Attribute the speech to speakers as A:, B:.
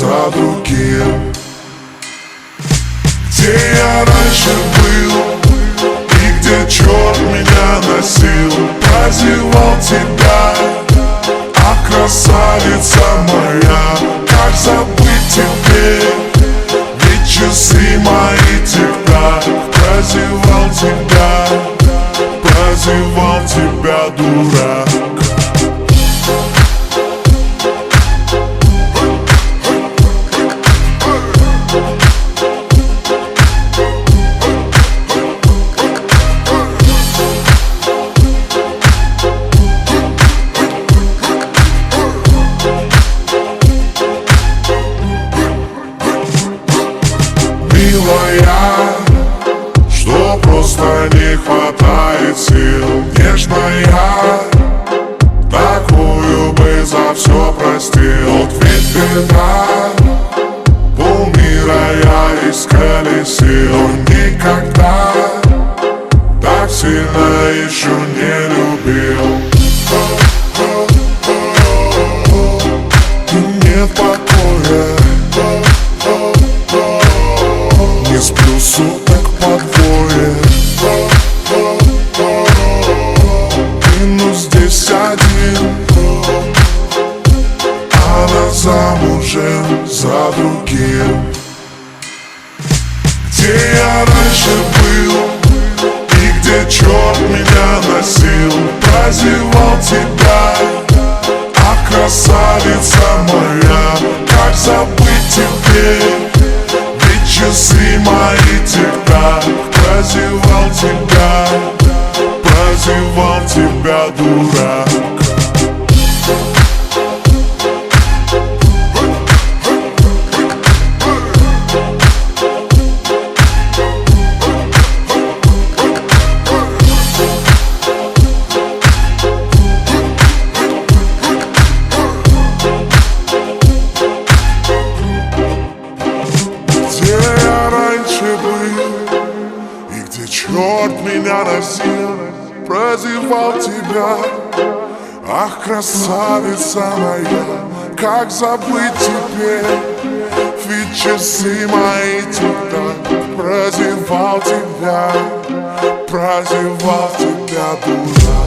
A: за другим. Где я раньше был и где черт меня носил, прозевал тебя, а красавица моя, как забыть теперь? Ведь часы мои тик-так, прозевал тебя, дурак. Милая, что просто не хватает сил. Нежная, такую бы за все простил. Вот ведь беда, полмира я исколесил, но никогда так сильно еще не любил. И нет покоя, не сплю суток по двое. Минус 10 она замужем за другим. Где я раньше был и где черт меня носил, прозевал тебя, а красавица моя, как забыть теперь? Ведь часы мои тик-так, прозевал тебя, дурак. Где я раньше был и где черт меня носил, прозевал тебя, ах, красавица моя, как забыть теперь? Ведь часы мои тик-так, прозевал тебя, дурак.